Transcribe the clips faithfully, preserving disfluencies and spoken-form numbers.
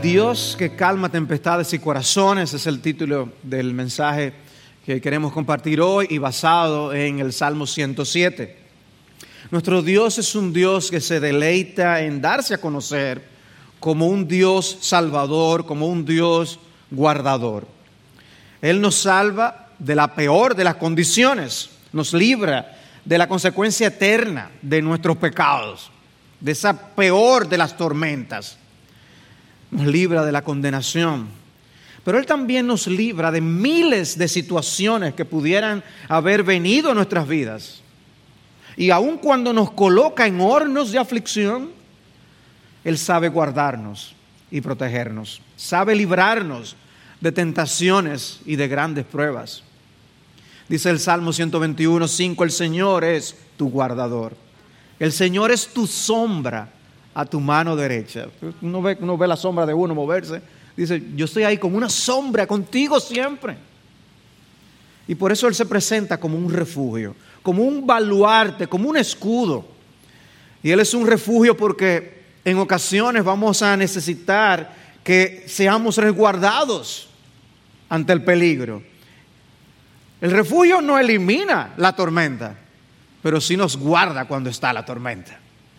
Dios que calma tempestades y corazones es el título del mensaje que queremos compartir hoy y basado en el Salmo ciento siete. Nuestro Dios es un Dios que se deleita en darse a conocer como un Dios salvador, como un Dios guardador. Él nos salva de la peor de las condiciones, nos libra de la consecuencia eterna de nuestros pecados, de esa peor de las tormentas. Nos libra de la condenación, pero Él también nos libra de miles de situaciones que pudieran haber venido a nuestras vidas. Y aun cuando nos coloca en hornos de aflicción, Él sabe guardarnos y protegernos, sabe librarnos de tentaciones y de grandes pruebas. Dice el Salmo ciento veintiuno, cinco, el Señor es tu guardador, el Señor es tu sombra a tu mano derecha. Uno ve, uno ve la sombra de uno moverse. Dice, yo estoy ahí como una sombra contigo siempre. Y por eso Él se presenta como un refugio, como un baluarte, como un escudo. Y Él es un refugio porque en ocasiones vamos a necesitar que seamos resguardados ante el peligro. El refugio no elimina la tormenta, pero sí nos guarda cuando está la tormenta.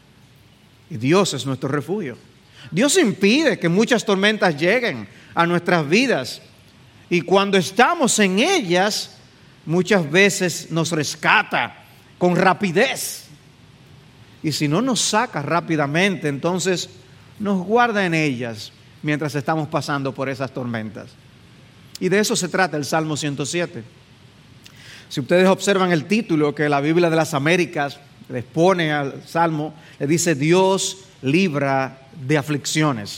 Y Dios es nuestro refugio. Dios impide que muchas tormentas lleguen a nuestras vidas. Y cuando estamos en ellas, muchas veces nos rescata con rapidez. Y si no nos saca rápidamente, entonces nos guarda en ellas mientras estamos pasando por esas tormentas. Y de eso se trata el Salmo ciento siete. Si ustedes observan el título que la Biblia de las Américas les pone al Salmo, le dice Dios libra de aflicciones.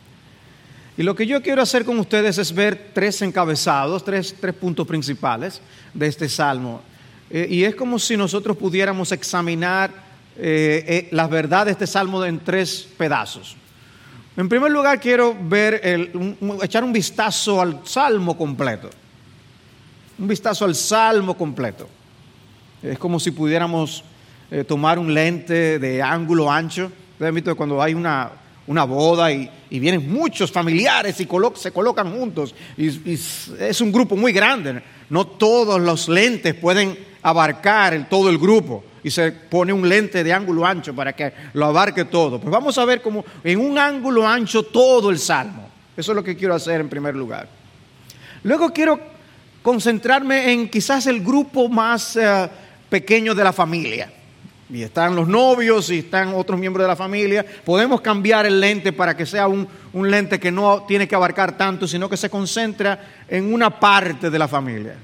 Y lo que yo quiero hacer con ustedes es ver tres encabezados, tres, tres puntos principales de este Salmo. Eh, y es como si nosotros pudiéramos examinar eh, eh, las verdades de este Salmo en tres pedazos. En primer lugar, quiero ver el, un, un, echar un vistazo al Salmo completo. Un vistazo al Salmo completo. Es como si pudiéramos eh, tomar un lente de ángulo ancho. Ustedes han visto que cuando hay una, una boda y, y vienen muchos familiares y colo- se colocan juntos y, y es un grupo muy grande. No todos los lentes pueden abarcar el, todo el grupo y se pone un lente de ángulo ancho para que lo abarque todo. Pues vamos a ver como en un ángulo ancho todo el Salmo. Eso es lo que quiero hacer en primer lugar. Luego quiero concentrarme en quizás el grupo más uh, pequeño de la familia. Y están los novios y están otros miembros de la familia. Podemos cambiar el lente para que sea un, un lente que no tiene que abarcar tanto, sino que se concentra en una parte de la familia.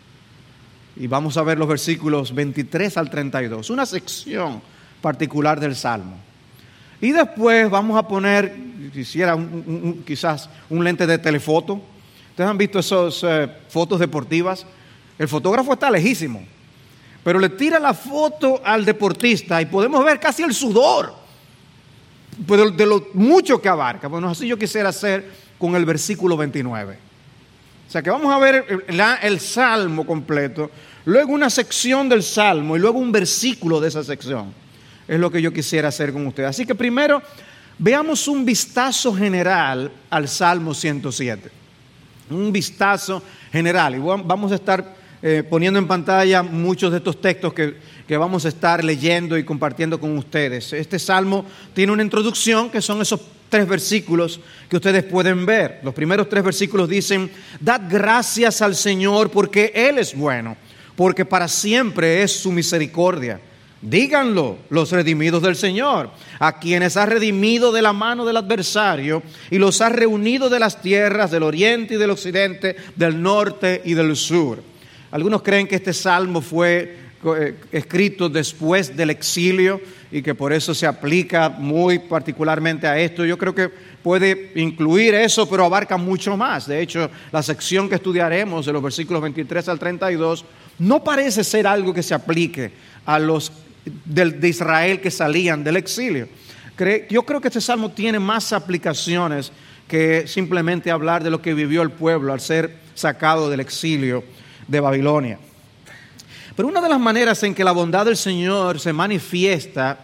Y vamos a ver los versículos veintitrés al treinta y dos, una sección particular del Salmo. Y después vamos a poner, quisiera un, un, quizás un lente de telefoto. Ustedes han visto esas eh, fotos deportivas. El fotógrafo está lejísimo, pero le tira la foto al deportista y podemos ver casi el sudor de, de lo mucho que abarca. Bueno, así yo quisiera hacer con el versículo veintinueve. O sea que vamos a ver el, la, el Salmo completo, luego una sección del Salmo y luego un versículo de esa sección. Es lo que yo quisiera hacer con ustedes. Así que primero veamos un vistazo general al Salmo ciento siete. Un vistazo general. Y vamos a estar eh, poniendo en pantalla muchos de estos textos que, que vamos a estar leyendo y compartiendo con ustedes. Este Salmo tiene una introducción que son esos tres versículos que ustedes pueden ver. Los primeros tres versículos dicen: dad gracias al Señor porque Él es bueno, porque para siempre es su misericordia. Díganlo los redimidos del Señor, a quienes ha redimido de la mano del adversario y los ha reunido de las tierras del oriente y del occidente, del norte y del sur. Algunos creen que este salmo fue eh, escrito después del exilio y que por eso se aplica muy particularmente a esto. Yo creo que puede incluir eso, pero abarca mucho más. De hecho, la sección que estudiaremos de los versículos veintitrés al treinta y dos no parece ser algo que se aplique a los de, de Israel que salían del exilio. Yo creo que este salmo tiene más aplicaciones que simplemente hablar de lo que vivió el pueblo al ser sacado del exilio de Babilonia. Pero una de las maneras en que la bondad del Señor se manifiesta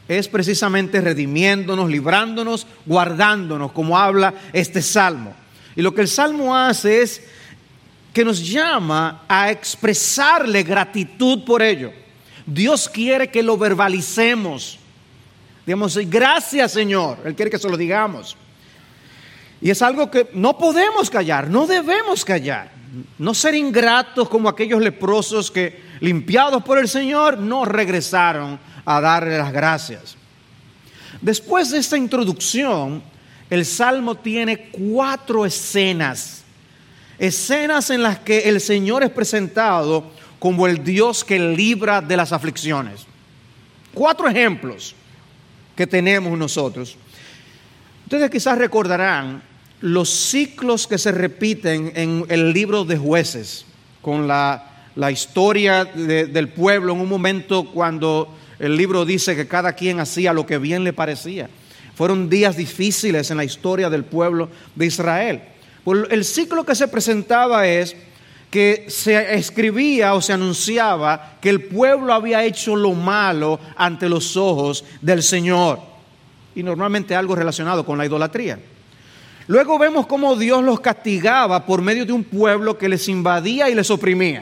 es precisamente redimiéndonos, librándonos, guardándonos, como habla este salmo. Y lo que el salmo hace es que nos llama a expresarle gratitud por ello. Dios quiere que lo verbalicemos. Digamos, gracias Señor. Él quiere que se lo digamos. Y es algo que no podemos callar, no debemos callar. No ser ingratos como aquellos leprosos que, limpiados por el Señor, no regresaron a darle las gracias. Después de esta introducción, el Salmo tiene cuatro escenas. Escenas en las que el Señor es presentado como el Dios que libra de las aflicciones. Cuatro ejemplos que tenemos nosotros. Ustedes quizás recordarán los ciclos que se repiten en el libro de Jueces, con la, la historia de, del pueblo en un momento cuando el libro dice que cada quien hacía lo que bien le parecía. Fueron días difíciles en la historia del pueblo de Israel. Pues el ciclo que se presentaba es que se escribía o se anunciaba que el pueblo había hecho lo malo ante los ojos del Señor. Y normalmente algo relacionado con la idolatría. Luego vemos cómo Dios los castigaba por medio de un pueblo que les invadía y les oprimía.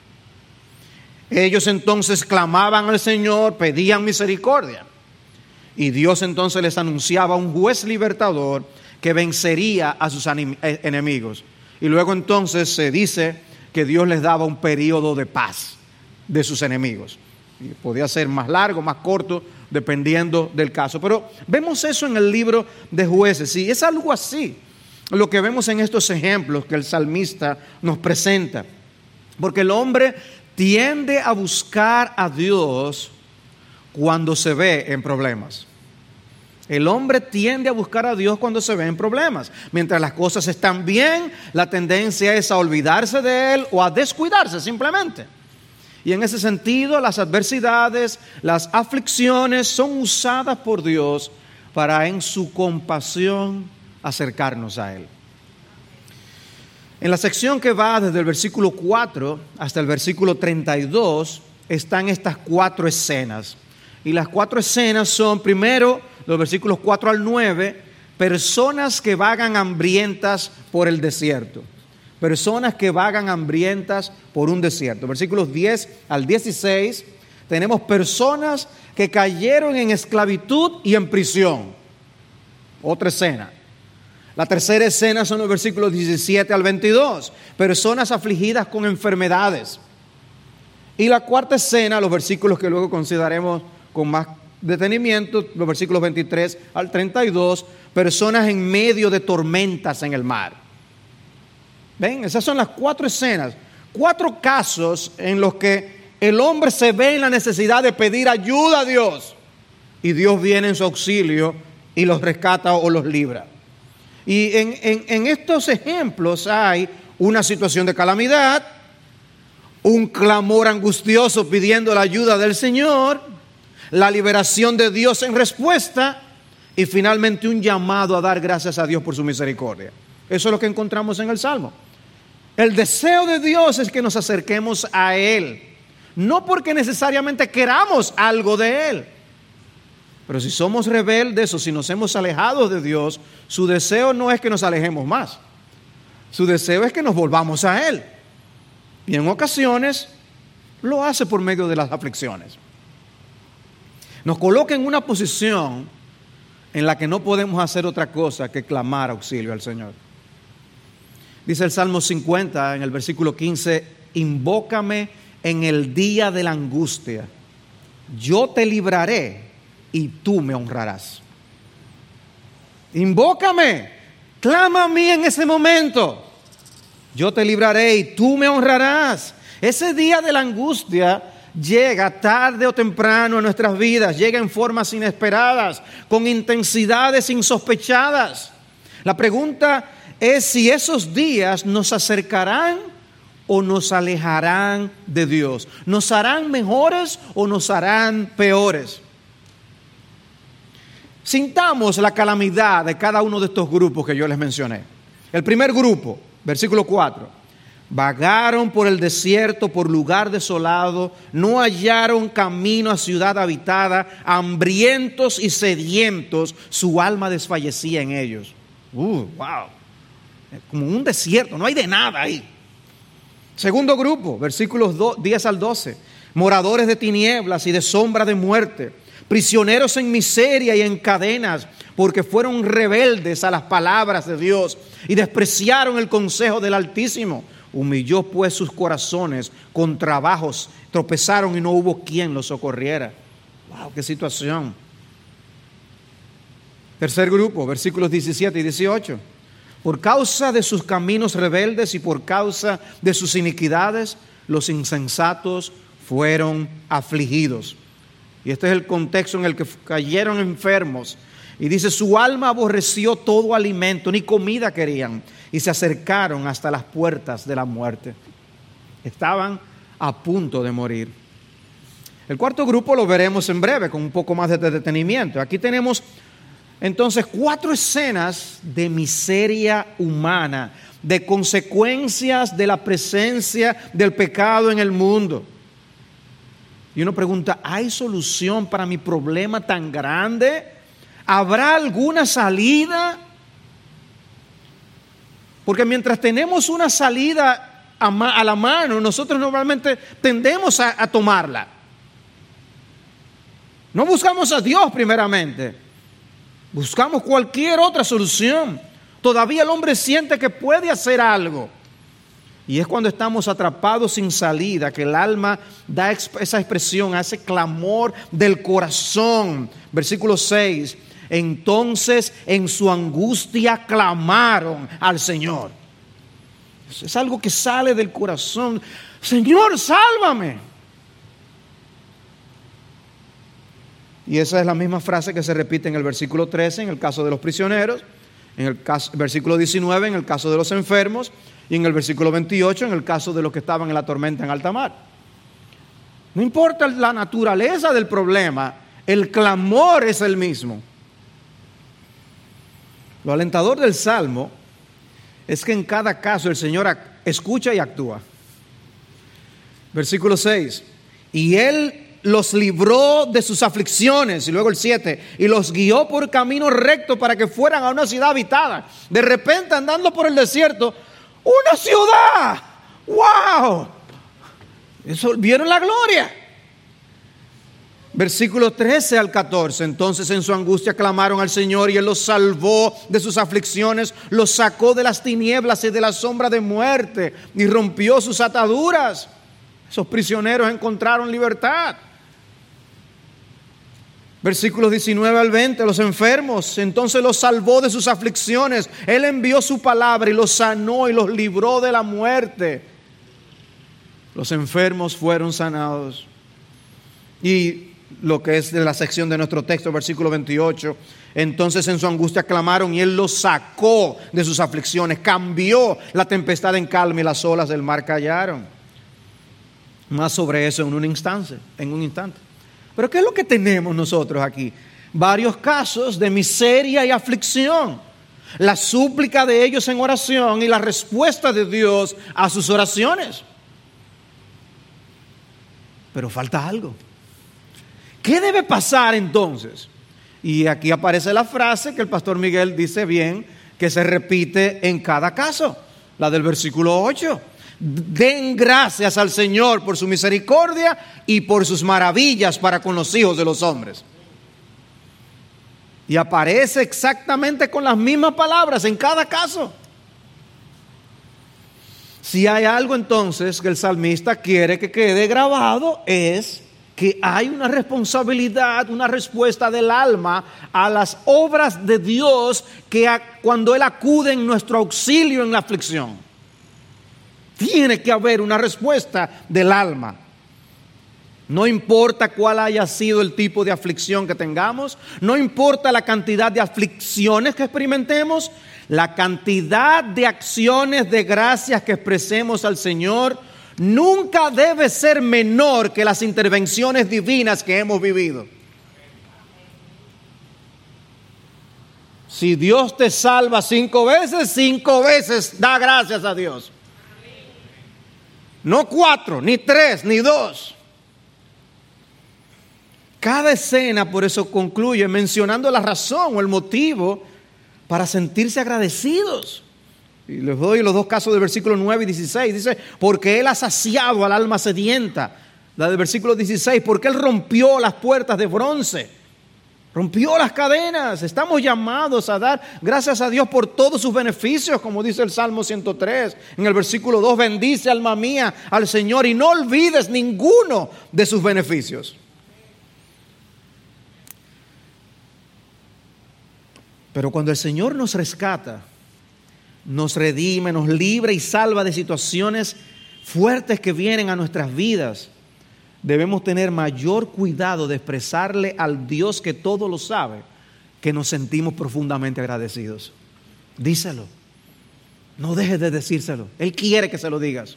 Ellos entonces clamaban al Señor, pedían misericordia. Y Dios entonces les anunciaba un juez libertador que vencería a sus enemigos. Y luego entonces se dice que Dios les daba un periodo de paz de sus enemigos. Y podía ser más largo, más corto, dependiendo del caso. Pero vemos eso en el libro de Jueces. Y es algo así lo que vemos en estos ejemplos que el salmista nos presenta. Porque el hombre tiende a buscar a Dios cuando se ve en problemas. El hombre tiende a buscar a Dios cuando se ve en problemas. Mientras las cosas están bien, la tendencia es a olvidarse de Él o a descuidarse simplemente. Y en ese sentido, las adversidades, las aflicciones son usadas por Dios para en su compasión acercarnos a Él. En la sección que va desde el versículo cuatro hasta el versículo treinta y dos están estas cuatro escenas. Y las cuatro escenas son, primero, los versículos cuatro al nueve, personas que vagan hambrientas por el desierto. Personas que vagan hambrientas por un desierto. Versículos diez al dieciséis, tenemos personas que cayeron en esclavitud y en prisión. Otra escena. La tercera escena son los versículos diecisiete al veintidós, personas afligidas con enfermedades. Y la cuarta escena, los versículos que luego consideraremos con más detenimiento, los versículos veintitrés al treinta y dos, personas en medio de tormentas en el mar. ¿Ven? Esas son las cuatro escenas, cuatro casos en los que el hombre se ve en la necesidad de pedir ayuda a Dios y Dios viene en su auxilio y los rescata o los libra. Y en, en, en estos ejemplos hay una situación de calamidad, un clamor angustioso pidiendo la ayuda del Señor, la liberación de Dios en respuesta y finalmente un llamado a dar gracias a Dios por su misericordia. Eso es lo que encontramos en el Salmo. El deseo de Dios es que nos acerquemos a Él, no porque necesariamente queramos algo de Él, pero si somos rebeldes o si nos hemos alejado de Dios, su deseo no es que nos alejemos más, su deseo es que nos volvamos a Él, y en ocasiones lo hace por medio de las aflicciones. Nos coloca en una posición en la que no podemos hacer otra cosa que clamar auxilio al Señor. Dice el Salmo cincuenta en el versículo quince, invócame en el día de la angustia, yo te libraré y tú me honrarás. Invócame, clama a mí en ese momento, yo te libraré y tú me honrarás. Ese día de la angustia llega tarde o temprano en nuestras vidas, llega en formas inesperadas, con intensidades insospechadas. La pregunta es si esos días nos acercarán o nos alejarán de Dios. ¿Nos harán mejores o nos harán peores? Sintamos la calamidad de cada uno de estos grupos que yo les mencioné. El primer grupo, versículo cuatro. Vagaron por el desierto, por lugar desolado, no hallaron camino a ciudad habitada, hambrientos y sedientos, su alma desfallecía en ellos. Uh, wow. Como un desierto, no hay de nada ahí. Segundo grupo, versículos diez al doce. Moradores de tinieblas y de sombra de muerte, prisioneros en miseria y en cadenas, porque fueron rebeldes a las palabras de Dios y despreciaron el consejo del Altísimo. Humilló pues sus corazones con trabajos, tropezaron y no hubo quien los socorriera. Wow, qué situación. Tercer grupo, versículos diecisiete y dieciocho. Por causa de sus caminos rebeldes y por causa de sus iniquidades, los insensatos fueron afligidos. Y este es el contexto en el que cayeron enfermos. Y dice, su alma aborreció todo alimento, ni comida querían, y se acercaron hasta las puertas de la muerte. Estaban a punto de morir. El cuarto grupo lo veremos en breve, con un poco más de detenimiento. Aquí tenemos entonces cuatro escenas de miseria humana, de consecuencias de la presencia del pecado en el mundo. Y uno pregunta, ¿hay solución para mi problema tan grande? ¿Habrá alguna salida? Porque mientras tenemos una salida a, ma- a la mano, nosotros normalmente tendemos a, a tomarla. No buscamos a Dios primeramente, buscamos cualquier otra solución. Todavía el hombre siente que puede hacer algo. Y es cuando estamos atrapados sin salida que el alma da esa expresión, a ese clamor del corazón. Versículo seis. Entonces en su angustia clamaron al Señor. Es algo que sale del corazón. Señor, sálvame. Y esa es la misma frase que se repite en el versículo trece, en el caso de los prisioneros, en el caso, versículo diecinueve, en el caso de los enfermos, y en el versículo veintiocho, en el caso de los que estaban en la tormenta en alta mar. No importa la naturaleza del problema, el clamor es el mismo. Lo alentador del Salmo es que en cada caso el Señor escucha y actúa. Versículo seis. Y Él los libró de sus aflicciones. Y luego el siete. Y los guió por camino recto para que fueran a una ciudad habitada. De repente, andando por el desierto, ¡una ciudad! ¡Wow! Eso, ¿vieron la gloria? Versículo trece al catorce. Entonces en su angustia clamaron al Señor y Él los salvó de sus aflicciones, los sacó de las tinieblas y de la sombra de muerte y rompió sus ataduras. Esos prisioneros encontraron libertad. Versículos diecinueve al veinte, los enfermos, entonces los salvó de sus aflicciones. Él envió su palabra y los sanó y los libró de la muerte. Los enfermos fueron sanados. Y lo que es de la sección de nuestro texto, versículo veintiocho, entonces en su angustia clamaron y Él los sacó de sus aflicciones, cambió la tempestad en calma y las olas del mar callaron. Más sobre eso en un instante, en un instante. Pero ¿qué es lo que tenemos nosotros aquí? Varios casos de miseria y aflicción. La súplica de ellos en oración y la respuesta de Dios a sus oraciones. Pero falta algo. ¿Qué debe pasar entonces? Y aquí aparece la frase que el pastor Miguel dice bien, que se repite en cada caso, la del versículo ocho. Den gracias al Señor por su misericordia y por sus maravillas para con los hijos de los hombres. Y aparece exactamente con las mismas palabras en cada caso. Si hay algo entonces que el salmista quiere que quede grabado, es que hay una responsabilidad, una respuesta del alma a las obras de Dios que a, cuando Él acude en nuestro auxilio en la aflicción. Tiene que haber una respuesta del alma. No importa cuál haya sido el tipo de aflicción que tengamos, no importa la cantidad de aflicciones que experimentemos, la cantidad de acciones de gracias que expresemos al Señor nunca debe ser menor que las intervenciones divinas que hemos vivido. Si Dios te salva cinco veces, cinco veces da gracias a Dios. No cuatro, ni tres, ni dos. Cada escena por eso concluye mencionando la razón o el motivo para sentirse agradecidos. Y les doy los dos casos del versículo nueve y dieciséis. Dice, porque Él ha saciado al alma sedienta. La del versículo dieciséis, porque Él rompió las puertas de bronce. Rompió las cadenas. Estamos llamados a dar gracias a Dios por todos sus beneficios, como dice el Salmo ciento tres. En el versículo dos, bendice alma mía al Señor y no olvides ninguno de sus beneficios. Pero cuando el Señor nos rescata, nos redime, nos libra y salva de situaciones fuertes que vienen a nuestras vidas, debemos tener mayor cuidado de expresarle al Dios que todo lo sabe, que nos sentimos profundamente agradecidos. Díselo. No dejes de decírselo. Él quiere que se lo digas.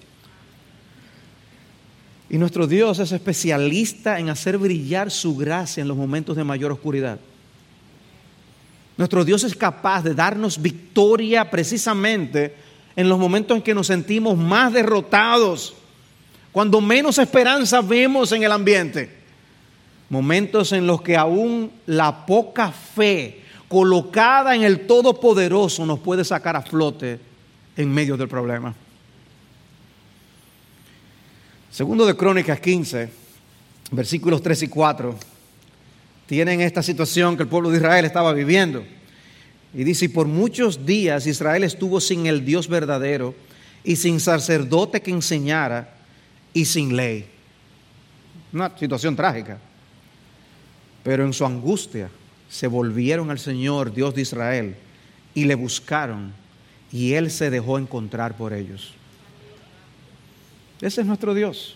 Y nuestro Dios es especialista en hacer brillar su gracia en los momentos de mayor oscuridad. Nuestro Dios es capaz de darnos victoria precisamente en los momentos en que nos sentimos más derrotados, cuando menos esperanza vemos en el ambiente. Momentos en los que aún la poca fe colocada en el Todopoderoso nos puede sacar a flote en medio del problema. Segundo de Crónicas quince, versículos tres y cuatro. Tienen esta situación que el pueblo de Israel estaba viviendo. Y dice, y por muchos días Israel estuvo sin el Dios verdadero y sin sacerdote que enseñara y sin ley. Una situación trágica. Pero en su angustia se volvieron al Señor, Dios de Israel, y le buscaron, y Él se dejó encontrar por ellos. Ese es nuestro Dios.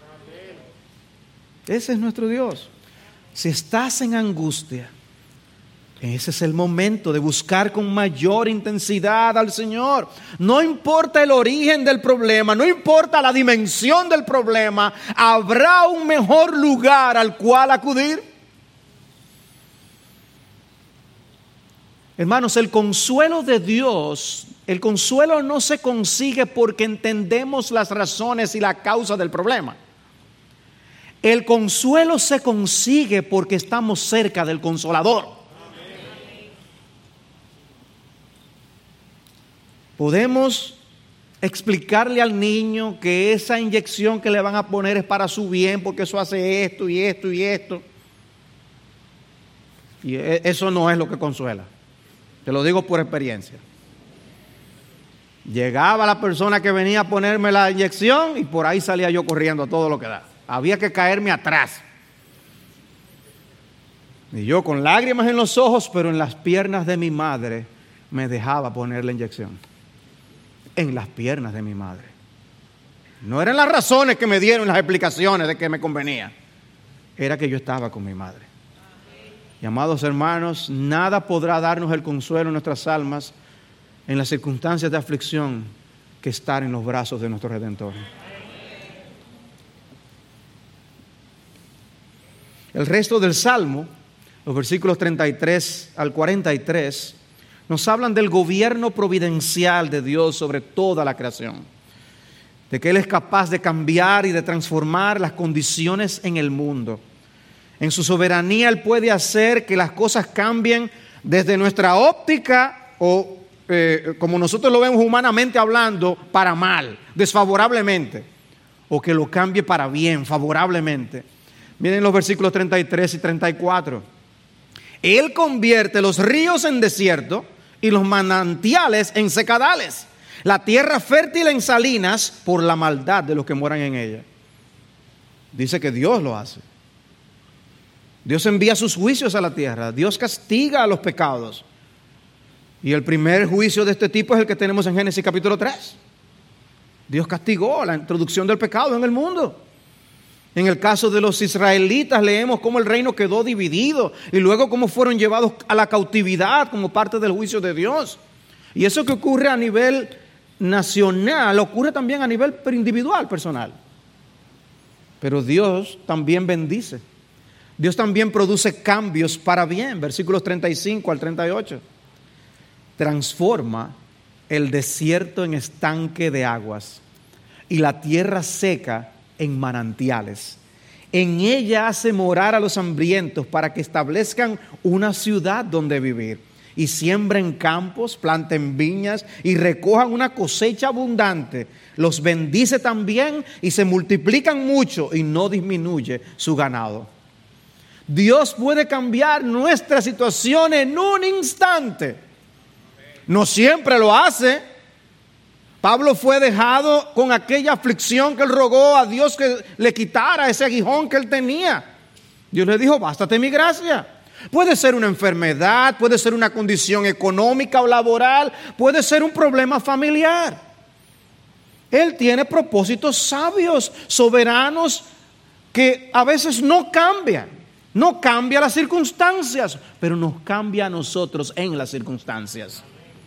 Ese es nuestro Dios. Si estás en angustia, ese es el momento de buscar con mayor intensidad al Señor. No importa el origen del problema, no importa la dimensión del problema, habrá un mejor lugar al cual acudir. Hermanos, el consuelo de Dios, el consuelo no se consigue porque entendemos las razones y la causa del problema. El consuelo se consigue porque estamos cerca del Consolador. Amén. Podemos explicarle al niño que esa inyección que le van a poner es para su bien, porque eso hace esto y esto y esto. Y eso no es lo que consuela. Te lo digo por experiencia. Llegaba la persona que venía a ponerme la inyección y por ahí salía yo corriendo a todo lo que da. Había que caerme atrás. Y yo con lágrimas en los ojos, pero en las piernas de mi madre, me dejaba poner la inyección. En las piernas de mi madre. No eran las razones que me dieron, las explicaciones de que me convenía. Era que yo estaba con mi madre. Y amados hermanos, nada podrá darnos el consuelo en nuestras almas en las circunstancias de aflicción que estar en los brazos de nuestro Redentor. El resto del Salmo, los versículos treinta y tres al cuarenta y tres, nos hablan del gobierno providencial de Dios sobre toda la creación. De que Él es capaz de cambiar y de transformar las condiciones en el mundo. En su soberanía Él puede hacer que las cosas cambien desde nuestra óptica o eh, como nosotros lo vemos humanamente hablando, para mal, desfavorablemente. O que lo cambie para bien, favorablemente. Miren los versículos treinta y tres y treinta y cuatro. Él convierte los ríos en desierto y los manantiales en secadales. La tierra fértil en salinas por la maldad de los que moran en ella. Dice que Dios lo hace. Dios envía sus juicios a la tierra. Dios castiga a los pecados. Y el primer juicio de este tipo es el que tenemos en Génesis capítulo tres. Dios castigó la introducción del pecado en el mundo. En el caso de los israelitas leemos cómo el reino quedó dividido y luego cómo fueron llevados a la cautividad como parte del juicio de Dios. Y eso que ocurre a nivel nacional ocurre también a nivel individual, personal. Pero Dios también bendice. Dios también produce cambios para bien. Versículos treinta y cinco al treinta y ocho. Transforma el desierto en estanque de aguas y la tierra seca en manantiales. En ella hace morar a los hambrientos para que establezcan una ciudad donde vivir. Y siembren campos, planten viñas y recojan una cosecha abundante. Los bendice también y se multiplican mucho y no disminuye su ganado. Dios puede cambiar nuestra situación en un instante. No siempre lo hace. Pablo fue dejado con aquella aflicción que él rogó a Dios que le quitara ese aguijón que él tenía. Dios le dijo, bástate mi gracia. Puede ser una enfermedad, puede ser una condición económica o laboral, puede ser un problema familiar. Él tiene propósitos sabios, soberanos, que a veces no cambian. No cambia las circunstancias, pero nos cambia a nosotros en las circunstancias.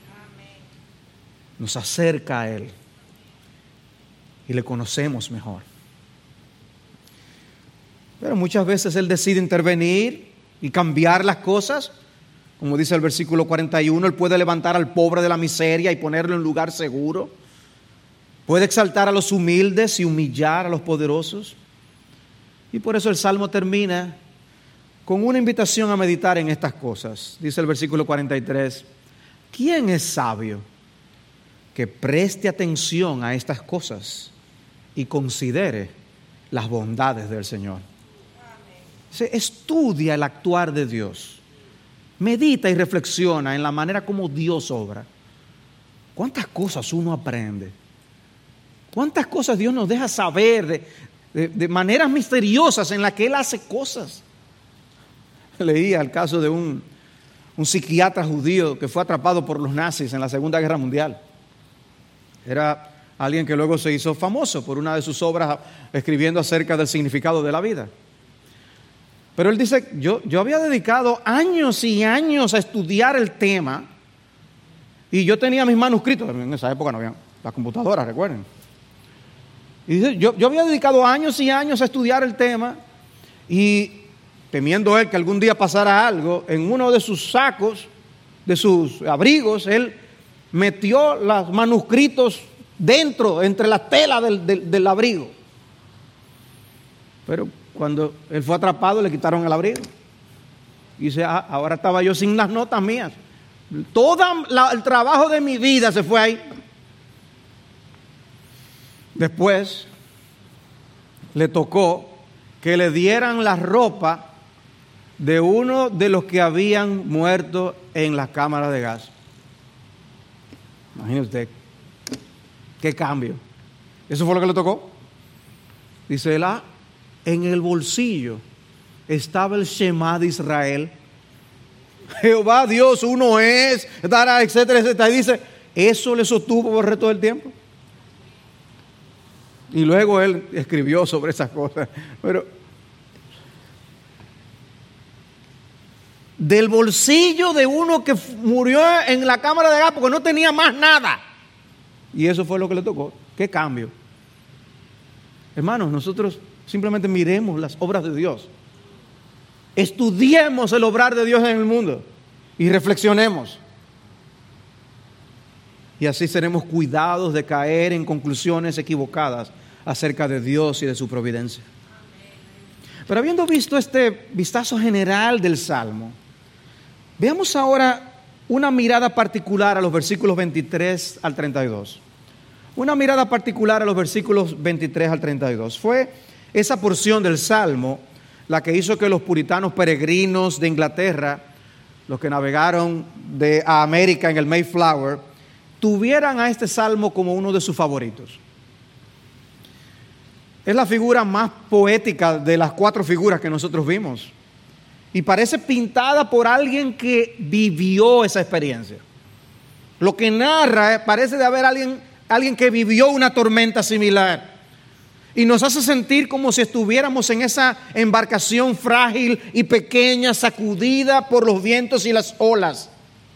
Nos acerca a Él y le conocemos mejor. Pero muchas veces Él decide intervenir y cambiar las cosas. Como dice el versículo cuarenta y uno, Él puede levantar al pobre de la miseria y ponerlo en lugar seguro. Puede exaltar a los humildes y humillar a los poderosos. Y por eso el Salmo termina con una invitación a meditar en estas cosas. Dice el versículo cuarenta y tres, ¿quién es sabio que preste atención a estas cosas y considere las bondades del Señor? Se estudia el actuar de Dios, medita y reflexiona en la manera como Dios obra. ¿Cuántas cosas uno aprende? ¿Cuántas cosas Dios nos deja saber de, de, de maneras misteriosas en las que Él hace cosas? Leía el caso de un, un psiquiatra judío que fue atrapado por los nazis en la Segunda Guerra Mundial. Era alguien que luego se hizo famoso por una de sus obras escribiendo acerca del significado de la vida. Pero él dice, yo, yo había dedicado años y años a estudiar el tema y yo tenía mis manuscritos, en esa época no había las computadoras, recuerden. Y dice, yo, yo había dedicado años y años a estudiar el tema y temiendo él que algún día pasara algo, en uno de sus sacos, de sus abrigos, él metió los manuscritos dentro, entre la tela del, del, del abrigo. Pero cuando él fue atrapado, le quitaron el abrigo. Y dice, ah, ahora estaba yo sin las notas mías. Todo la, el trabajo de mi vida se fue ahí. Después le tocó que le dieran la ropa de uno de los que habían muerto en las cámaras de gas. Imagine usted, qué cambio. Eso fue lo que le tocó. Dice él, ah, en el bolsillo estaba el Shema de Israel. Jehová Dios uno es, etcétera, etcétera. Y dice, eso le sostuvo por el resto del tiempo. Y luego él escribió sobre esas cosas. Pero del bolsillo de uno que murió en la cámara de gas porque no tenía más nada. Y eso fue lo que le tocó. ¿Qué cambio? Hermanos, nosotros simplemente miremos las obras de Dios. Estudiemos el obrar de Dios en el mundo y reflexionemos. Y así seremos cuidados de caer en conclusiones equivocadas acerca de Dios y de su providencia. Pero habiendo visto este vistazo general del Salmo, veamos ahora una mirada particular a los versículos veintitrés al treinta y dos. Una mirada particular a los versículos veintitrés al treinta y dos. Fue esa porción del Salmo la que hizo que los puritanos peregrinos de Inglaterra, los que navegaron de a América en el Mayflower, tuvieran a este Salmo como uno de sus favoritos. Es la figura más poética de las cuatro figuras que nosotros vimos. Y parece pintada por alguien que vivió esa experiencia. Lo que narra parece de haber alguien, alguien que vivió una tormenta similar. Y nos hace sentir como si estuviéramos en esa embarcación frágil y pequeña, sacudida por los vientos y las olas.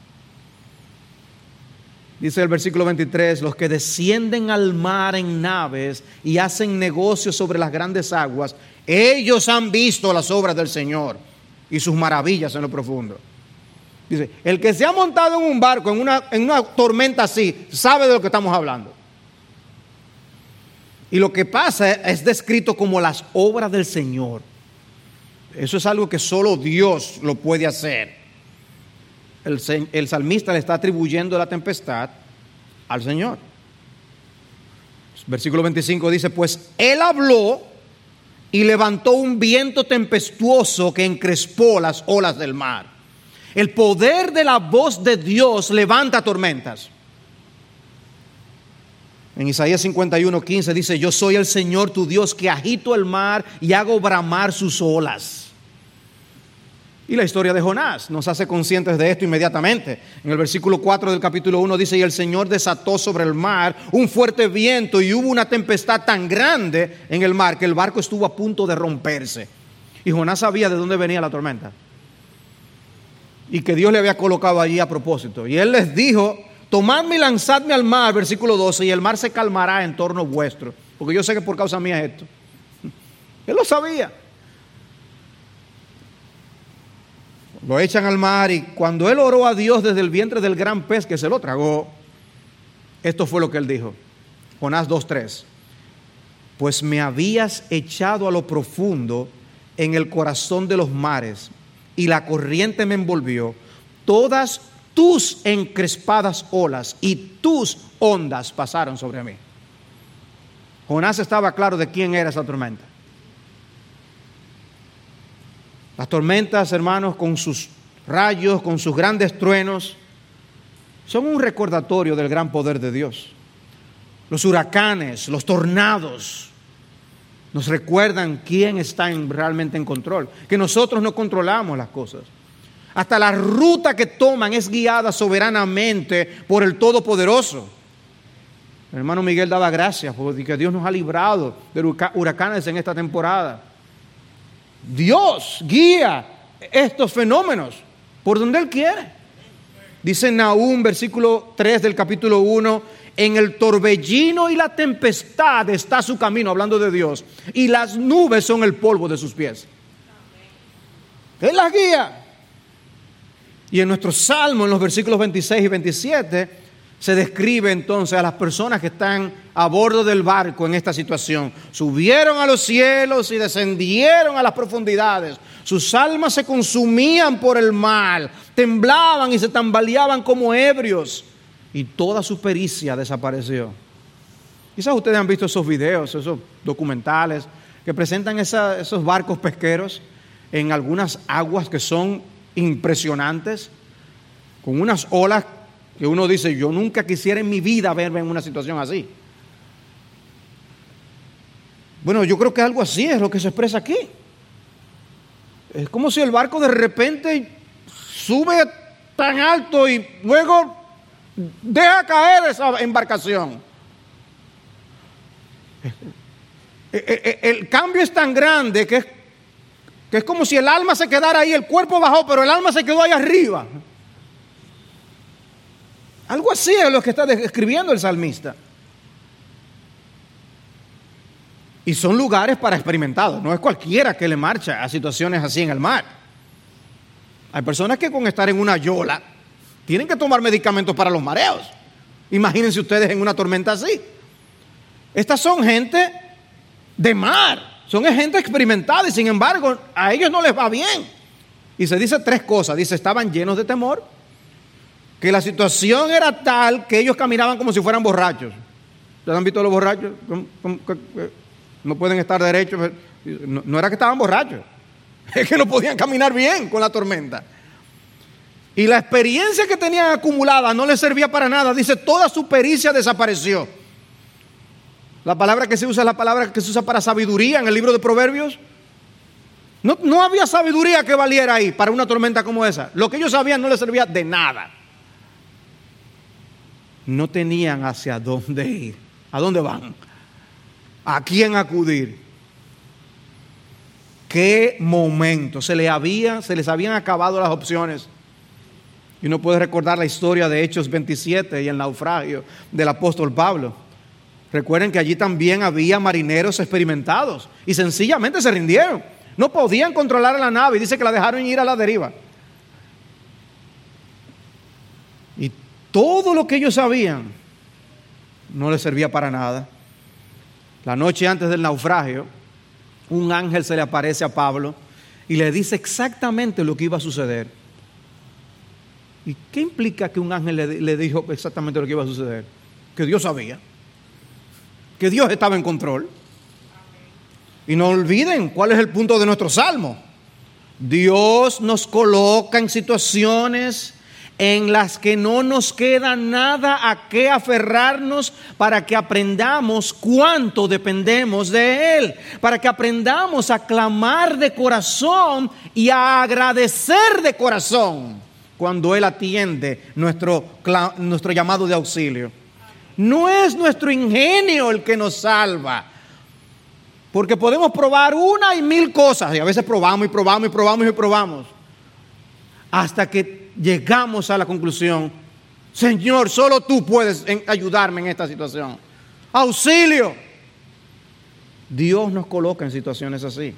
Dice el versículo veintitrés, los que descienden al mar en naves y hacen negocios sobre las grandes aguas, ellos han visto las obras del Señor y sus maravillas en lo profundo. Dice, el que se ha montado en un barco, en una, en una tormenta así, sabe de lo que estamos hablando. Y lo que pasa es descrito como las obras del Señor. Eso es algo que solo Dios lo puede hacer. El, el salmista le está atribuyendo la tempestad al Señor. Versículo veinticinco dice, pues Él habló y levantó un viento tempestuoso que encrespó las olas del mar. El poder de la voz de Dios levanta tormentas. En Isaías cincuenta y uno, quince dice, yo soy el Señor tu Dios que agito el mar y hago bramar sus olas. Y la historia de Jonás nos hace conscientes de esto inmediatamente. En el versículo cuatro del capítulo uno dice, y el Señor desató sobre el mar un fuerte viento y hubo una tempestad tan grande en el mar que el barco estuvo a punto de romperse. Y Jonás sabía de dónde venía la tormenta y que Dios le había colocado allí a propósito. Y él les dijo, tomadme y lanzadme al mar, versículo doce, y el mar se calmará en torno vuestro. Porque yo sé que por causa mía es esto. Él lo sabía. Lo echan al mar y cuando él oró a Dios desde el vientre del gran pez que se lo tragó, esto fue lo que él dijo. Jonás dos tres. Pues me habías echado a lo profundo en el corazón de los mares y la corriente me envolvió. Todas tus encrespadas olas y tus ondas pasaron sobre mí. Jonás estaba claro de quién era esa tormenta. Las tormentas, hermanos, con sus rayos, con sus grandes truenos, son un recordatorio del gran poder de Dios. Los huracanes, los tornados, nos recuerdan quién está en, realmente en control, que nosotros no controlamos las cosas. Hasta la ruta que toman es guiada soberanamente por el Todopoderoso. El hermano Miguel daba gracias porque Dios nos ha librado de huracanes en esta temporada. Dios guía estos fenómenos por donde Él quiere. Dice Nahum, versículo tres del capítulo uno, en el torbellino y la tempestad está su camino, hablando de Dios, y las nubes son el polvo de sus pies. Él las guía. Y en nuestro salmo, en los versículos veintiséis y veintisiete, se describe entonces a las personas que están a bordo del barco en esta situación. Subieron a los cielos y descendieron a las profundidades. Sus almas se consumían por el mal, temblaban y se tambaleaban como ebrios. Y toda su pericia desapareció. Quizás ustedes han visto esos videos, esos documentales que presentan esa, esos barcos pesqueros en algunas aguas que son impresionantes, con unas olas que uno dice, yo nunca quisiera en mi vida verme en una situación así. Bueno, yo creo que algo así es lo que se expresa aquí. Es como si el barco de repente sube tan alto y luego deja caer esa embarcación. El cambio es tan grande que es, que es como si el alma se quedara ahí, el cuerpo bajó, pero el alma se quedó ahí arriba. Algo así es lo que está describiendo el salmista. Y son lugares para experimentados. No es cualquiera que le marcha a situaciones así en el mar. Hay personas que con estar en una yola tienen que tomar medicamentos para los mareos. Imagínense ustedes en una tormenta así. Estas son gente de mar. Son gente experimentada y sin embargo a ellos no les va bien. Y se dice tres cosas. Dice, estaban llenos de temor. Que la situación era tal que ellos caminaban como si fueran borrachos. ¿Ustedes han visto a los borrachos? No pueden estar derechos. No, no era que estaban borrachos, es que no podían caminar bien con la tormenta. Y la experiencia que tenían acumulada no les servía para nada. Dice, toda su pericia desapareció. La palabra que se usa es la palabra que se usa para sabiduría en el libro de Proverbios. No, no había sabiduría que valiera ahí para una tormenta como esa. Lo que ellos sabían no les servía de nada. No tenían hacia dónde ir. ¿A dónde van? ¿A quién acudir? ¿Qué momento? Se les había, se les habían acabado las opciones. Y uno puede recordar la historia de Hechos veintisiete y el naufragio del apóstol Pablo. Recuerden que allí también había marineros experimentados y sencillamente se rindieron. No podían controlar la nave y dice que la dejaron ir a la deriva. Todo lo que ellos sabían no les servía para nada. La noche antes del naufragio, un ángel se le aparece a Pablo y le dice exactamente lo que iba a suceder. ¿Y qué implica que un ángel le, le dijo exactamente lo que iba a suceder? Que Dios sabía, que Dios estaba en control. Y no olviden cuál es el punto de nuestro salmo. Dios nos coloca en situaciones en las que no nos queda nada a qué aferrarnos, para que aprendamos cuánto dependemos de Él, para que aprendamos a clamar de corazón y a agradecer de corazón cuando Él atiende nuestro, nuestro llamado de auxilio. No es nuestro ingenio el que nos salva, porque podemos probar una y mil cosas, y a veces probamos y probamos y probamos y probamos, hasta que llegamos a la conclusión: Señor, solo tú puedes ayudarme en esta situación. ¡Auxilio! Dios nos coloca en situaciones así.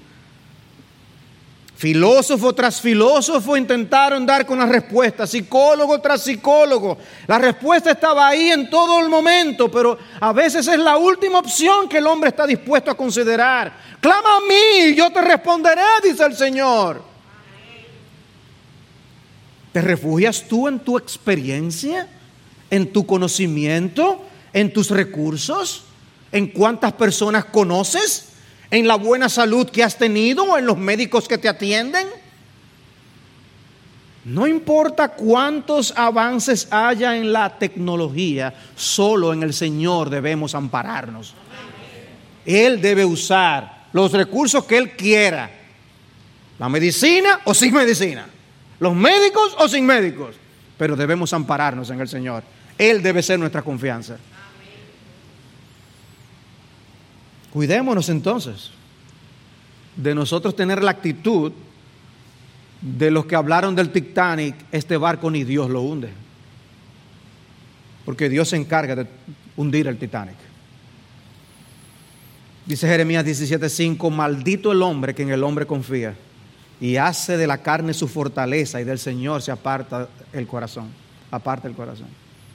Filósofo tras filósofo intentaron dar con la respuesta, psicólogo tras psicólogo. La respuesta estaba ahí en todo el momento, pero a veces es la última opción que el hombre está dispuesto a considerar. Clama a mí y yo te responderé, dice el Señor. ¿Te refugias tú en tu experiencia, en tu conocimiento, en tus recursos, en cuántas personas conoces, en la buena salud que has tenido o en los médicos que te atienden? No importa cuántos avances haya en la tecnología, solo en el Señor debemos ampararnos. Él debe usar los recursos que Él quiera, la medicina o sin medicina, los médicos o sin médicos, pero debemos ampararnos en el Señor. Él debe ser nuestra confianza. Cuidémonos entonces de nosotros tener la actitud de los que hablaron del Titanic: este barco ni Dios lo hunde, porque Dios se encarga de hundir el Titanic. Dice Jeremías diecisiete cinco: maldito el hombre que en el hombre confía y hace de la carne su fortaleza, y del Señor se aparta el corazón, aparta el corazón.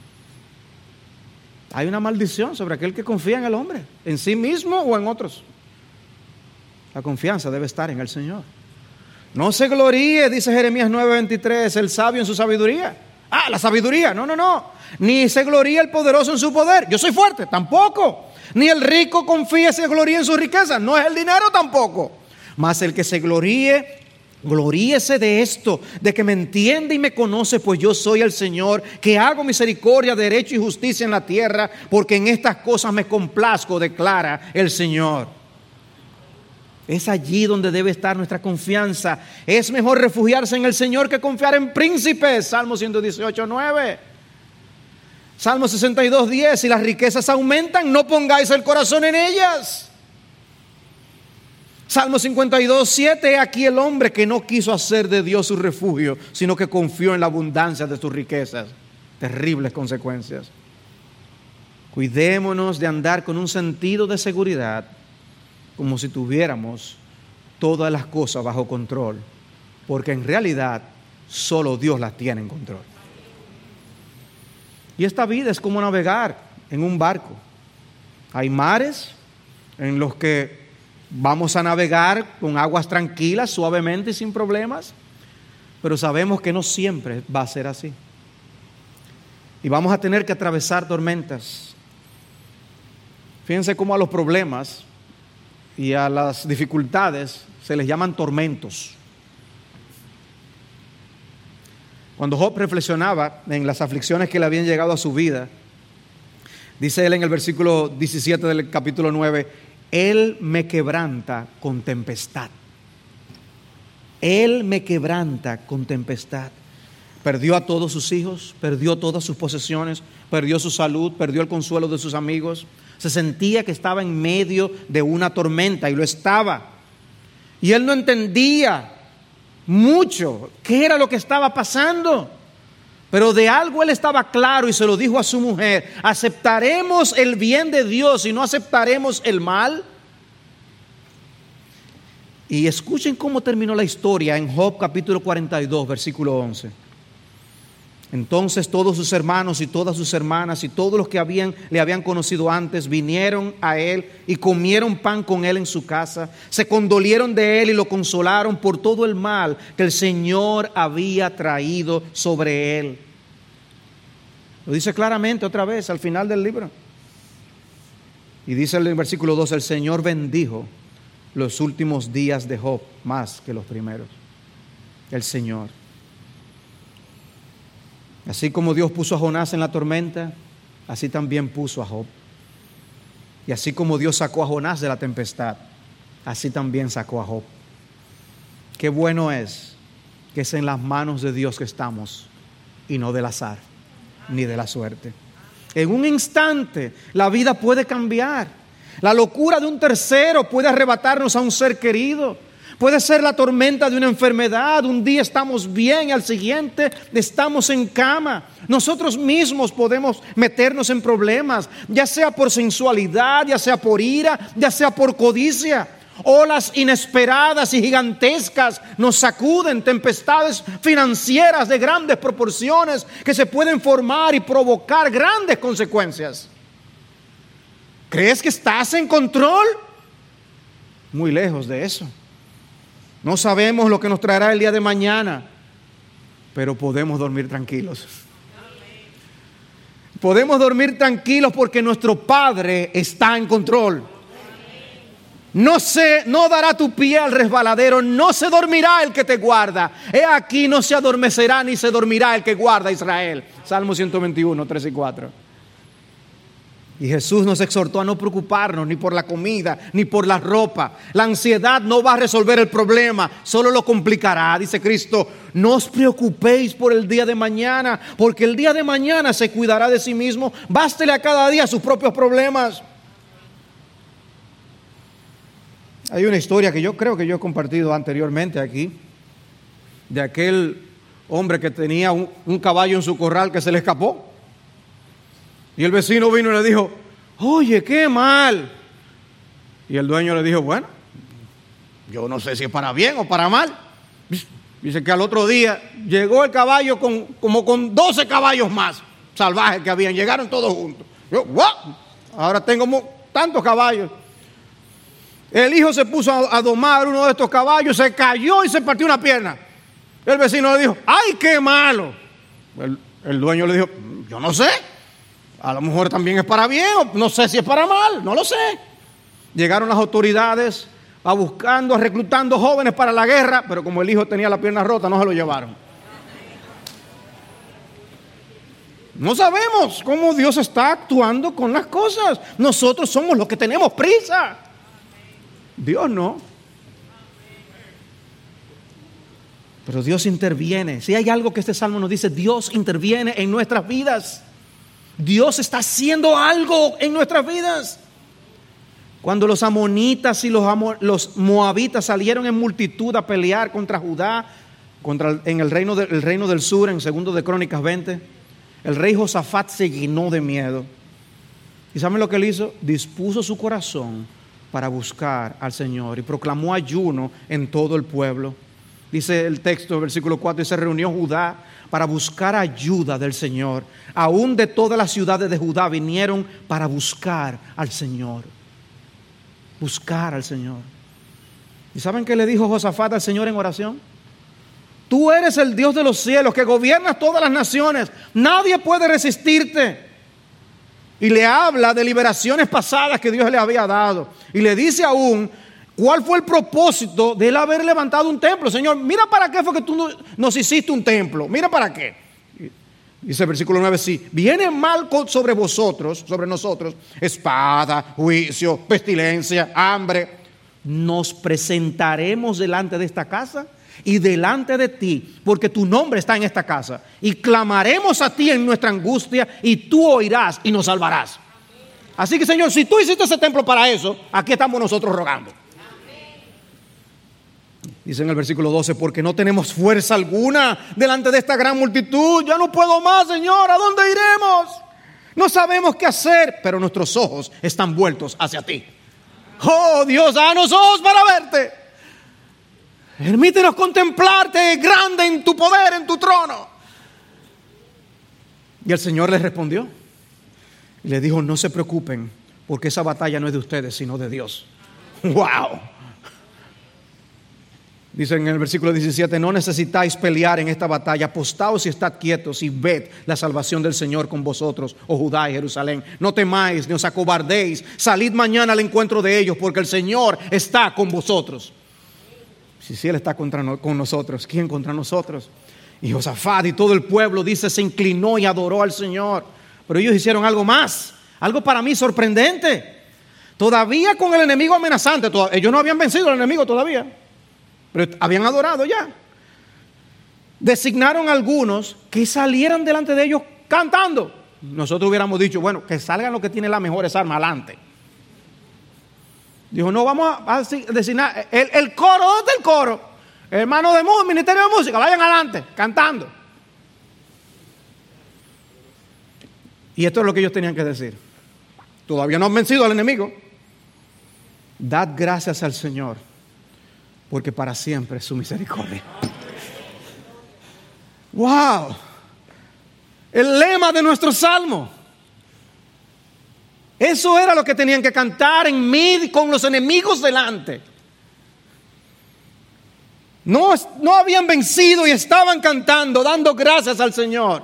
Hay una maldición sobre aquel que confía en el hombre, en sí mismo o en otros. La confianza debe estar en el Señor. No se gloríe, dice Jeremías nueve veintitrés, el sabio en su sabiduría. Ah, la sabiduría, no, no, no. Ni se gloría el poderoso en su poder. Yo soy fuerte, tampoco. Ni el rico confía y se gloría en su riqueza. No es el dinero tampoco. Mas el que se gloríe, gloríese de esto, de que me entiende y me conoce, pues yo soy el Señor, que hago misericordia, derecho y justicia en la tierra, porque en estas cosas me complazco, declara el Señor. Es allí donde debe estar nuestra confianza. Es mejor refugiarse en el Señor que confiar en príncipes. Salmo ciento dieciocho nueve. Salmo sesenta y dos diez. Si las riquezas aumentan, no pongáis el corazón en ellas. Salmo cincuenta y dos siete. He aquí el hombre que no quiso hacer de Dios su refugio, sino que confió en la abundancia de sus riquezas. Terribles consecuencias. Cuidémonos de andar con un sentido de seguridad, como si tuviéramos todas las cosas bajo control, porque en realidad solo Dios las tiene en control. Y esta vida es como navegar en un barco. Hay mares en los que vamos a navegar con aguas tranquilas, suavemente y sin problemas, pero sabemos que no siempre va a ser así. Y vamos a tener que atravesar tormentas. Fíjense cómo a los problemas y a las dificultades se les llaman tormentos. Cuando Job reflexionaba en las aflicciones que le habían llegado a su vida, dice él en el versículo diecisiete del capítulo nueve: Él me quebranta con tempestad. Él me quebranta con tempestad. Perdió a todos sus hijos, perdió todas sus posesiones, perdió su salud, perdió el consuelo de sus amigos. Se sentía que estaba en medio de una tormenta, y lo estaba. Y él no entendía mucho qué era lo que estaba pasando. Pero de algo él estaba claro y se lo dijo a su mujer: ¿aceptaremos el bien de Dios y no aceptaremos el mal? Y escuchen cómo terminó la historia en Job capítulo cuarenta y dos, versículo once. Entonces todos sus hermanos y todas sus hermanas y todos los que habían, le habían conocido antes vinieron a él y comieron pan con él en su casa. Se condolieron de él y lo consolaron por todo el mal que el Señor había traído sobre él. Lo dice claramente otra vez al final del libro. Y dice en el versículo dos, el Señor bendijo los últimos días de Job más que los primeros. El Señor. Así como Dios puso a Jonás en la tormenta, así también puso a Job. Y así como Dios sacó a Jonás de la tempestad, así también sacó a Job. Qué bueno es que es en las manos de Dios que estamos y no del azar ni de la suerte. En un instante la vida puede cambiar. La locura de un tercero puede arrebatarnos a un ser querido. Puede ser la tormenta de una enfermedad. Un día estamos bien y al siguiente estamos en cama. Nosotros mismos podemos meternos en problemas, ya sea por sensualidad, ya sea por ira, ya sea por codicia. Olas inesperadas y gigantescas nos sacuden, tempestades financieras de grandes proporciones que se pueden formar y provocar grandes consecuencias. ¿Crees que estás en control? Muy lejos de eso. No sabemos lo que nos traerá el día de mañana, pero podemos dormir tranquilos. Podemos dormir tranquilos porque nuestro Padre está en control. No se, no dará tu pie al resbaladero, no se dormirá el que te guarda. He aquí, no se adormecerá ni se dormirá el que guarda a Israel. Salmo ciento veintiuno, tres y cuatro. Y Jesús nos exhortó a no preocuparnos ni por la comida, ni por la ropa. La ansiedad no va a resolver el problema, solo lo complicará. Dice Cristo, no os preocupéis por el día de mañana, porque el día de mañana se cuidará de sí mismo. Bástele a cada día sus propios problemas. Hay una historia que yo creo que yo he compartido anteriormente aquí, de aquel hombre que tenía un, un caballo en su corral que se le escapó. Y el vecino vino y le dijo, oye, qué mal. Y el dueño le dijo, bueno, yo no sé si es para bien o para mal. Dice que al otro día llegó el caballo con, como con doce caballos más salvajes que habían. Llegaron todos juntos. Yo, ¡wow! Ahora tengo tantos caballos. El hijo se puso a, a domar uno de estos caballos, se cayó y se partió una pierna. El vecino le dijo, ¡ay, qué malo! El, el dueño le dijo, yo no sé. A lo mejor también es para bien, o no sé si es para mal, no lo sé. Llegaron las autoridades a buscando, a reclutando jóvenes para la guerra, pero como el hijo tenía la pierna rota, no se lo llevaron. No sabemos cómo Dios está actuando con las cosas. Nosotros somos los que tenemos prisa. Dios no. Pero Dios interviene. Si hay algo que este salmo nos dice, Dios interviene en nuestras vidas. Dios está haciendo algo en nuestras vidas. Cuando los amonitas y los, amor, los moabitas salieron en multitud a pelear contra Judá, contra, en el reino, de, el reino del sur, en segundo de Crónicas veinte, el rey Josafat se llenó de miedo. ¿Y saben lo que él hizo? Dispuso su corazón para buscar al Señor y proclamó ayuno en todo el pueblo. Dice el texto, versículo cuatro, y se reunió Judá para buscar ayuda del Señor. Aún de todas las ciudades de Judá vinieron para buscar al Señor. Buscar al Señor. ¿Y saben qué le dijo Josafat al Señor en oración? Tú eres el Dios de los cielos que gobiernas todas las naciones. Nadie puede resistirte. Y le habla de liberaciones pasadas que Dios le había dado. Y le dice aún cuál fue el propósito de él haber levantado un templo. Señor, mira para qué fue que tú nos hiciste un templo. Mira para qué. Dice el versículo nueve, sí, viene mal sobre vosotros, sobre nosotros, espada, juicio, pestilencia, hambre. Nos presentaremos delante de esta casa y delante de ti, porque tu nombre está en esta casa. Y clamaremos a ti en nuestra angustia y tú oirás y nos salvarás. Así que, Señor, si tú hiciste ese templo para eso, aquí estamos nosotros rogando. Dice en el versículo doce, porque no tenemos fuerza alguna delante de esta gran multitud. Ya no puedo más, Señor, ¿a dónde iremos? No sabemos qué hacer, pero nuestros ojos están vueltos hacia ti. Oh Dios, danos ojos para verte. Permítenos contemplarte grande en tu poder, en tu trono. Y el Señor les respondió y les dijo: no se preocupen, porque esa batalla no es de ustedes, sino de Dios. ¡Wow! Dice en el versículo diecisiete: no necesitáis pelear en esta batalla, postaos y estad quietos y ved la salvación del Señor con vosotros, oh Judá y Jerusalén. No temáis ni os acobardéis, salid mañana al encuentro de ellos, porque el Señor está con vosotros. Si, si Él está contra no, con nosotros, ¿quién contra nosotros? Y Josafat y todo el pueblo, dice, se inclinó y adoró al Señor. Pero ellos hicieron algo más, algo para mí sorprendente. Todavía con el enemigo amenazante, ellos no habían vencido al enemigo todavía, pero habían adorado ya. Designaron a algunos que salieran delante de ellos cantando. Nosotros hubiéramos dicho, bueno, que salgan los que tienen las mejores armas adelante. Dijo, no, vamos a, a designar el, el coro. ¿Dónde está el coro? Hermano de música, ministerio de música, vayan adelante cantando. Y esto es lo que ellos tenían que decir. Todavía no han vencido al enemigo. Dad gracias al Señor, porque para siempre es su misericordia. ¡Wow! El lema de nuestro salmo. Eso era lo que tenían que cantar en medio, con los enemigos delante. No, no habían vencido y estaban cantando, dando gracias al Señor.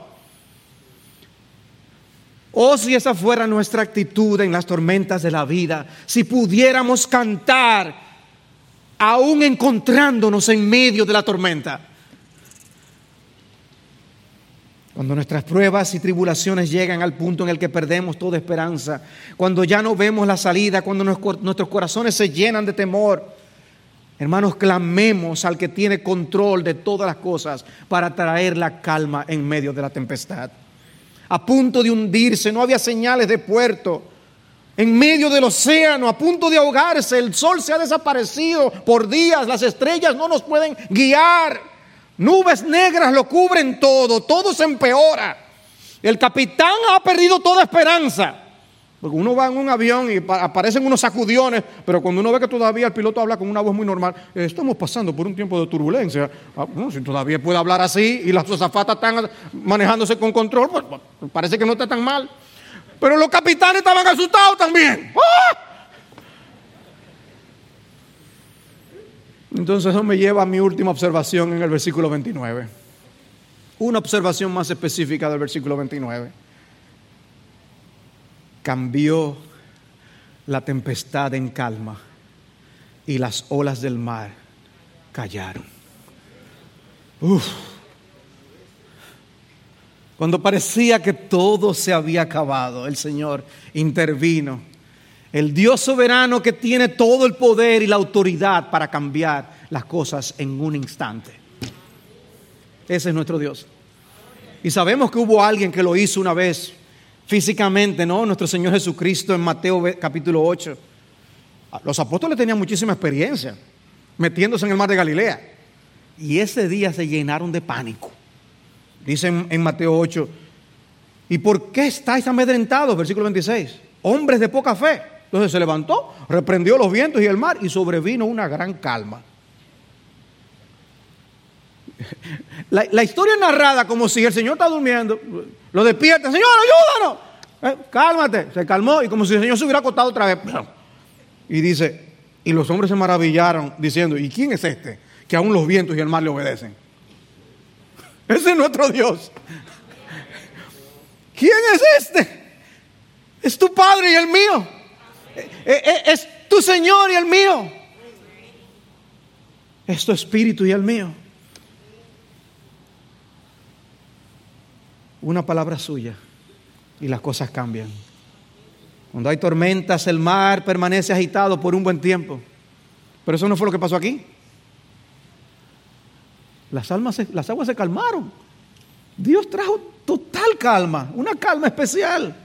Oh, si esa fuera nuestra actitud en las tormentas de la vida, si pudiéramos cantar aún encontrándonos en medio de la tormenta. Cuando nuestras pruebas y tribulaciones llegan al punto en el que perdemos toda esperanza, cuando ya no vemos la salida, cuando nuestros corazones se llenan de temor, hermanos, clamemos al que tiene control de todas las cosas para traer la calma en medio de la tempestad. A punto de hundirse, no había señales de puerto. En medio del océano, a punto de ahogarse, el sol se ha desaparecido por días, las estrellas no nos pueden guiar, nubes negras lo cubren todo, todo se empeora. El capitán ha perdido toda esperanza. Porque uno va en un avión y aparecen unos sacudiones, pero cuando uno ve que todavía el piloto habla con una voz muy normal, eh, estamos pasando por un tiempo de turbulencia. Ah, no, si todavía puede hablar así y las azafatas están manejándose con control, pues, pues parece que no está tan mal. Pero los capitanes estaban asustados también. ¡Ah! Entonces eso me lleva a mi última observación en el versículo veintinueve. Una observación más específica del versículo veintinueve. Cambió la tempestad en calma y las olas del mar callaron. Uf. Cuando parecía que todo se había acabado, el Señor intervino. El Dios soberano que tiene todo el poder y la autoridad para cambiar las cosas en un instante. Ese es nuestro Dios. Y sabemos que hubo alguien que lo hizo una vez físicamente, ¿no? Nuestro Señor Jesucristo en Mateo capítulo ocho. Los apóstoles tenían muchísima experiencia metiéndose en el mar de Galilea. Y ese día se llenaron de pánico. Dicen en Mateo ocho, ¿y por qué estáis amedrentados? Versículo veintiséis. Hombres de poca fe. Entonces se levantó, reprendió los vientos y el mar y sobrevino una gran calma. La, la historia es narrada como si el Señor está durmiendo, lo despierta, Señor, ayúdanos, eh, cálmate, se calmó y como si el Señor se hubiera acostado otra vez. Y dice, y los hombres se maravillaron diciendo, ¿y quién es este que aún los vientos y el mar le obedecen? Ese es nuestro Dios. ¿Quién es este? Es tu Padre y el mío. Es tu Señor y el mío. Es tu Espíritu y el mío. Una palabra suya y las cosas cambian. Cuando hay tormentas, el mar permanece agitado por un buen tiempo. Pero eso no fue lo que pasó aquí. Las, almas se, las aguas se calmaron. Dios trajo total calma, una calma especial.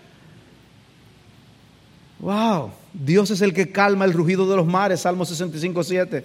Wow, Dios es el que calma el rugido de los mares, Salmo sesenta y cinco, siete.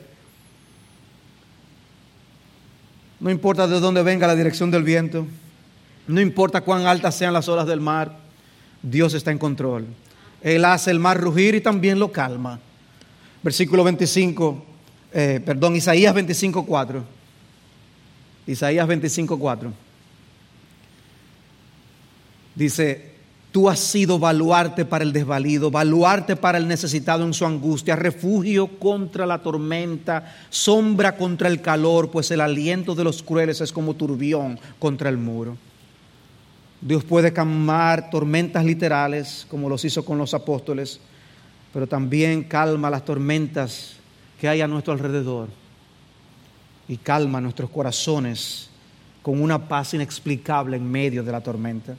No importa de dónde venga la dirección del viento, no importa cuán altas sean las olas del mar, Dios está en control. Él hace el mar rugir y también lo calma. Versículo veinticinco, eh, perdón, Isaías veinticinco, cuatro. Isaías veinticinco, cuatro. Dice, tú has sido baluarte para el desvalido, baluarte para el necesitado en su angustia, refugio contra la tormenta, sombra contra el calor, pues el aliento de los crueles es como turbión contra el muro. Dios puede calmar tormentas literales, como los hizo con los apóstoles, pero también calma las tormentas que hay a nuestro alrededor y calma nuestros corazones con una paz inexplicable en medio de la tormenta.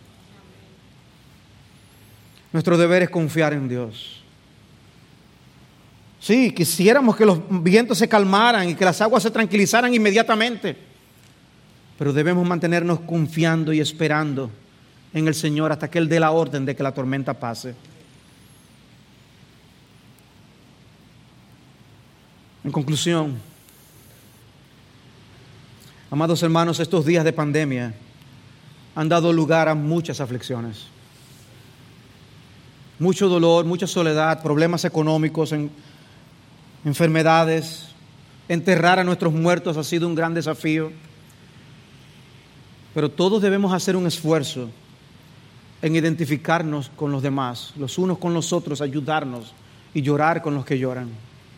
Nuestro deber es confiar en Dios. Sí, quisiéramos que los vientos se calmaran y que las aguas se tranquilizaran inmediatamente, pero debemos mantenernos confiando y esperando en el Señor hasta que Él dé la orden de que la tormenta pase. En conclusión, amados hermanos, estos días de pandemia han dado lugar a muchas aflicciones. Mucho dolor, mucha soledad, problemas económicos, en, enfermedades. Enterrar a nuestros muertos ha sido un gran desafío. Pero todos debemos hacer un esfuerzo en identificarnos con los demás, los unos con los otros, ayudarnos y llorar con los que lloran.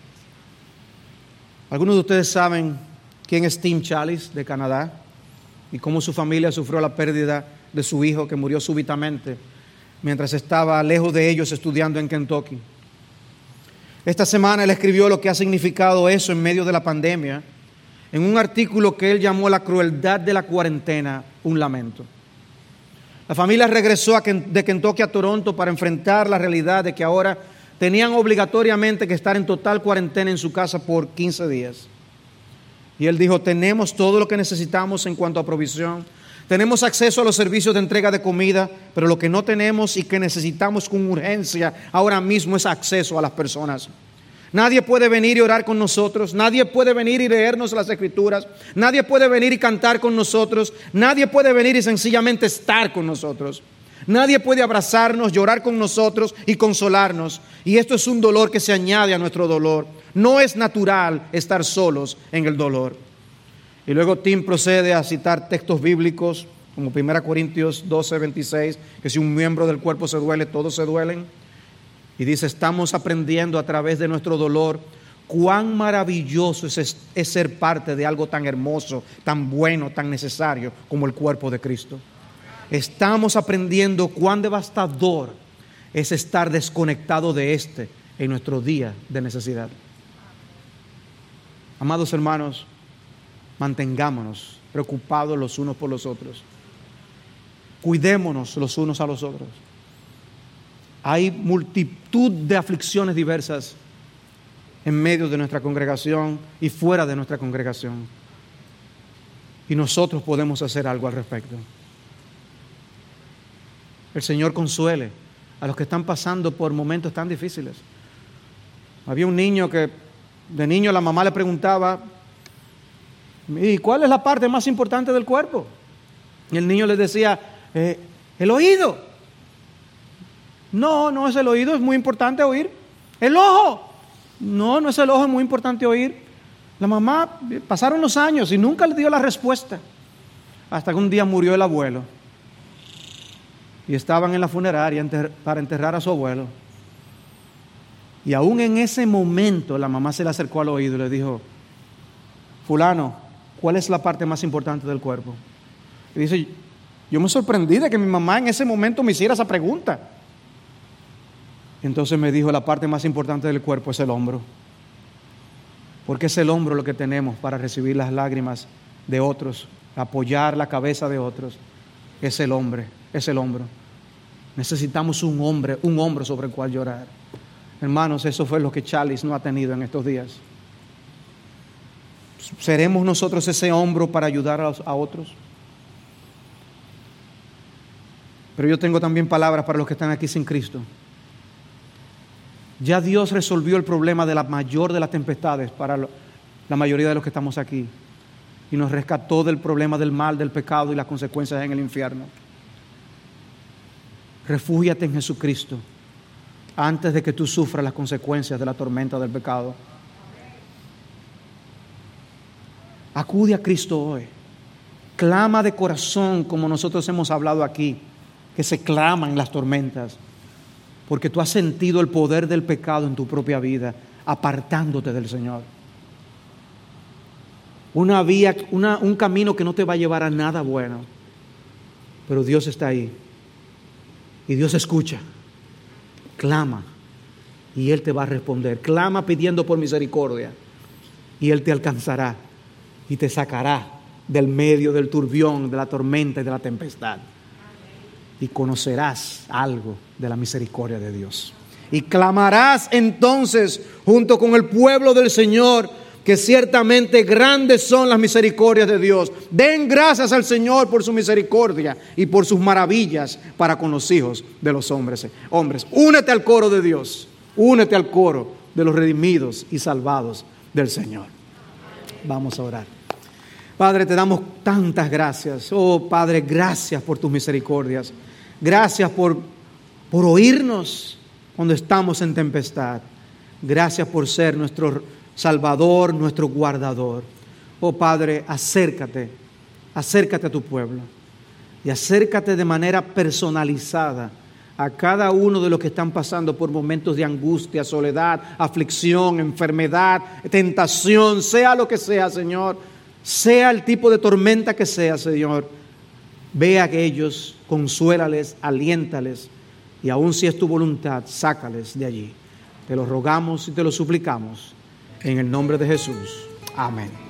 Algunos de ustedes saben quién es Tim Challies de Canadá y cómo su familia sufrió la pérdida de su hijo que murió súbitamente mientras estaba lejos de ellos estudiando en Kentucky. Esta semana él escribió lo que ha significado eso en medio de la pandemia en un artículo que él llamó La crueldad de la cuarentena, un lamento. La familia regresó de Kentucky a Toronto para enfrentar la realidad de que ahora tenían obligatoriamente que estar en total cuarentena en su casa por quince días. Y él dijo, tenemos todo lo que necesitamos en cuanto a provisión. Tenemos acceso a los servicios de entrega de comida, pero lo que no tenemos y que necesitamos con urgencia ahora mismo es acceso a las personas. Nadie puede venir y orar con nosotros, nadie puede venir y leernos las Escrituras, nadie puede venir y cantar con nosotros, nadie puede venir y sencillamente estar con nosotros. Nadie puede abrazarnos, llorar con nosotros y consolarnos. Y esto es un dolor que se añade a nuestro dolor. No es natural estar solos en el dolor. Y luego Tim procede a citar textos bíblicos como primera Corintios doce, veintiséis, que si un miembro del cuerpo se duele, todos se duelen. Y dice, estamos aprendiendo a través de nuestro dolor cuán maravilloso es, es ser parte de algo tan hermoso, tan bueno, tan necesario como el cuerpo de Cristo. Estamos aprendiendo cuán devastador es estar desconectado de este en nuestro día de necesidad. Amados hermanos, mantengámonos preocupados los unos por los otros. Cuidémonos los unos a los otros. Hay multitud de aflicciones diversas en medio de nuestra congregación y fuera de nuestra congregación. Y nosotros podemos hacer algo al respecto. El Señor consuele a los que están pasando por momentos tan difíciles. Había un niño que de niño la mamá le preguntaba, ¿y cuál es la parte más importante del cuerpo? Y el niño le decía, eh, el oído. No, no es el oído, es muy importante oír. El ojo. No, no es el ojo, es muy importante oír. La mamá, pasaron los años y nunca le dio la respuesta. Hasta que un día murió el abuelo. Y estaban en la funeraria enter- para enterrar a su abuelo. Y aún en ese momento la mamá se le acercó al oído y le dijo, fulano, ¿cuál es la parte más importante del cuerpo? Y dice, yo me sorprendí de que mi mamá en ese momento me hiciera esa pregunta. Entonces me dijo, la parte más importante del cuerpo es el hombro. Porque es el hombro lo que tenemos para recibir las lágrimas de otros, apoyar la cabeza de otros. Es el hombre, es el hombro. Necesitamos un hombre, un hombro sobre el cual llorar. Hermanos, eso fue lo que Challies no ha tenido en estos días. ¿Seremos nosotros ese hombro para ayudar a, a otros? Pero yo tengo también palabras para los que están aquí sin Cristo. Ya Dios resolvió el problema de la mayor de las tempestades para lo, la mayoría de los que estamos aquí. Y nos rescató del problema del mal, del pecado y las consecuencias en el infierno. Refúgiate en Jesucristo antes de que tú sufras las consecuencias de la tormenta del pecado. Acude a Cristo hoy. Clama de corazón como nosotros hemos hablado aquí, que se claman en las tormentas, porque tú has sentido el poder del pecado en tu propia vida, apartándote del Señor. Una vía, una, un camino que no te va a llevar a nada bueno, pero Dios está ahí y Dios escucha. Clama y Él te va a responder. Clama pidiendo por misericordia y Él te alcanzará y te sacará del medio del turbión, de la tormenta y de la tempestad. Y conocerás algo de la misericordia de Dios. Y clamarás entonces junto con el pueblo del Señor, que ciertamente grandes son las misericordias de Dios. Den gracias al Señor por su misericordia y por sus maravillas para con los hijos de los hombres. Hombres, únete al coro de Dios, únete al coro de los redimidos y salvados del Señor. Vamos a orar. Padre, te damos tantas gracias. Oh Padre, gracias por tus misericordias. Gracias por, por oírnos cuando estamos en tempestad. Gracias por ser nuestro Salvador, nuestro guardador. Oh Padre, acércate, acércate a tu pueblo y acércate de manera personalizada a cada uno de los que están pasando por momentos de angustia, soledad, aflicción, enfermedad, tentación, sea lo que sea, Señor, sea el tipo de tormenta que sea, Señor. Ve a ellos, consuélales, aliéntales y aun si es tu voluntad, sácales de allí. Te lo rogamos y te lo suplicamos en el nombre de Jesús. Amén.